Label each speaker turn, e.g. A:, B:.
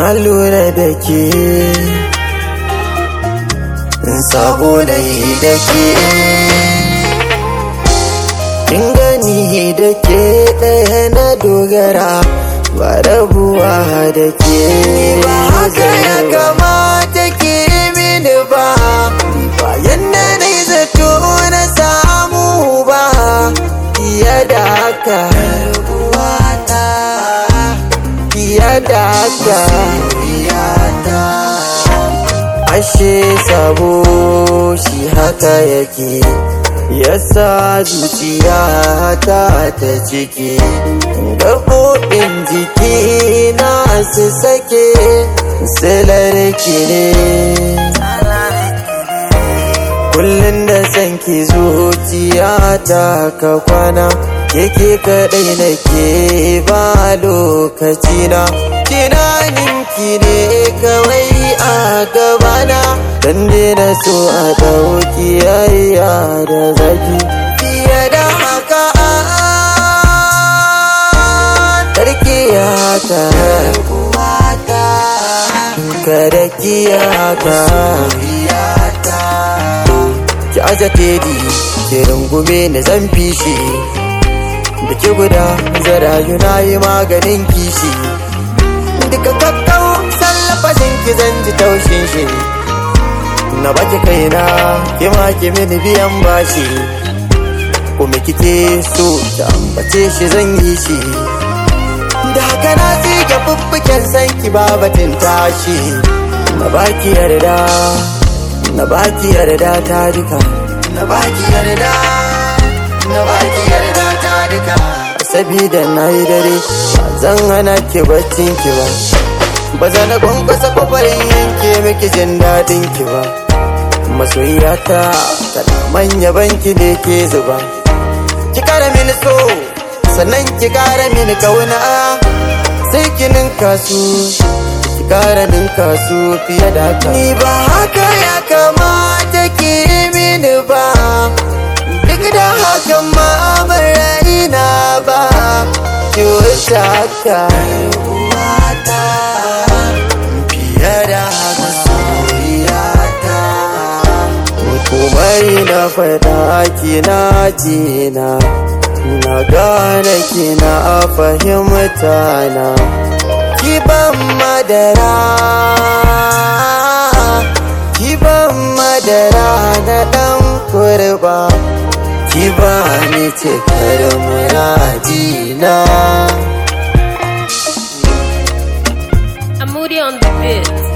A: na lura da ke, saboda yi da ke. Kin gani da ke ɗaya na dogara, ba rabuwa da ke. Ba haka ya kamata ki mini ba, bayan na nai zato na samu ba. Fiye da haka rabuwata, fiye da haka soyayyata. Ashe sabo shi haka yake, yasa zuciya ta ciki, gaɓoɓin jiki na su sake, silar ki ne. Kullum da san ki zuciya ta ka kwana, keke kaɗai nake ba lokacina. Tunanin ki ne kawai a gabana, dan na so a ɗauki yayya da zaki. Fiye da haka tarki ya haka, kada ki ya haka. Ki aje tedi, ki rungume ni zan fishi, da ki guda zarayu na yi maganin kishi. Duka kakkau sallafashin ki zan ji taushin shi, na baki kaina ki ma ki mini biyan bashi. Kuma kike so da ambace shi zan yi shi, da haka na tsige fuffuken san ki babatin tashi. Na baki yarda, na baki yarda ta duka, na baki yarda, na baki yarda ta duka. Sabida na yi dare ba zan hana ki baccin ki ba, ba za na kwankwasa kwafarin yanke miki jin daɗin ki ba. Masoyiyata tana manya banki ne ke zuba, ki kara mini so sannan ki kara mini kauna, sai ki ninka su, ki kara ninka su fiye da haka. Ni ba haka ya kamata ki mini ba, duk da hakan ma ban raina ba. Ki wuce haka ruwata, fiye da haka soyayyata. Komai na faɗa kina jina, na gane kina fahimta na. Ki ban madara, ki ban madara na ɗan kurba, ki ba ni cikar muradina.
B: I'm Moody on the beat.